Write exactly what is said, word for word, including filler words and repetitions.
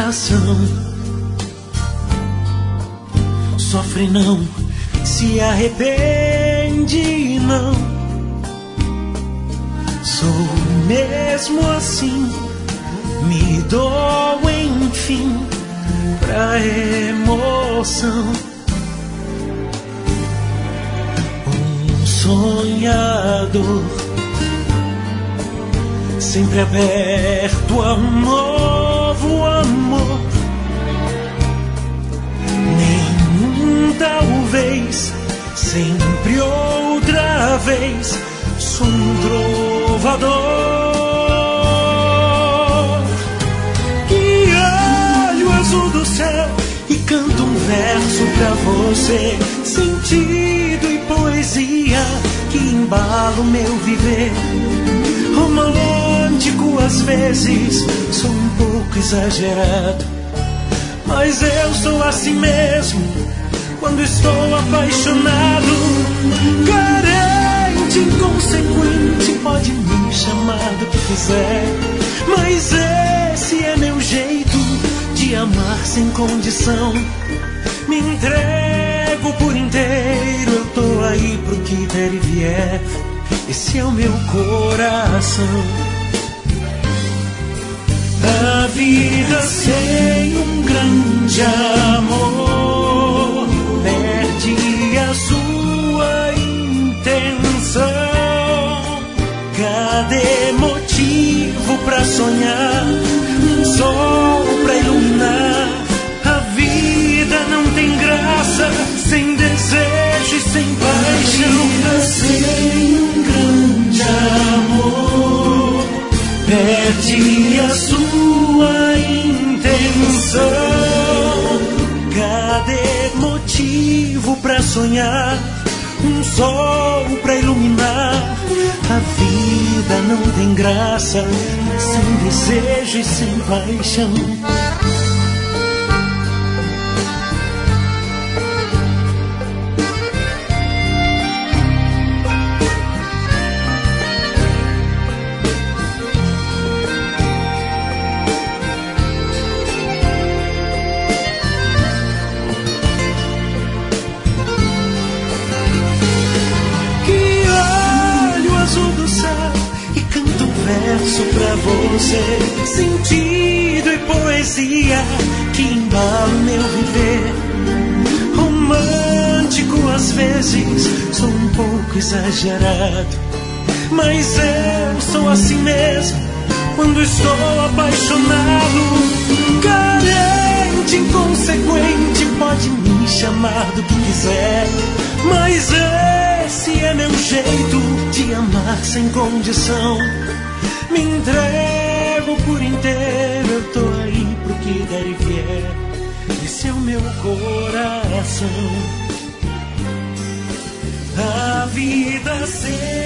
coração. Sofre não, se arrepende não. Sou mesmo assim, me dou enfim pra emoção. Um sonhador, sempre aberto a um novo amor. Nenhum talvez, sempre outra vez. Sou um trovador que olho o azul do céu e canto um verso pra você. Sentido e poesia que embala o meu viver. Romântico às vezes, sou um pouco exagerado, mas eu sou assim mesmo quando estou apaixonado. Carente, inconsequente, pode me chamar do que quiser, mas esse é meu jeito de amar sem condição. Me entrego por inteiro, eu tô aí pro que der e vier. Esse é o meu coração. A vida sem um grande amor perde a sua intenção. Cadê motivo pra sonhar? Um sol pra iluminar. A vida não tem graça sem desejo e sem paixão. A vida sem um grande amor perde a sua intenção. Cadê motivo pra sonhar? Um sol pra iluminar. A vida não tem graça sem desejo e sem paixão. Verso pra você, sentido e poesia que embala o meu viver. Romântico às vezes, sou um pouco exagerado, mas eu sou assim mesmo quando estou apaixonado. Carente, inconsequente, pode me chamar do que quiser, mas esse é meu jeito de amar sem condição. Me entrego por inteiro, eu tô aí pro que der e vier. Esse é o meu coração. A vida sem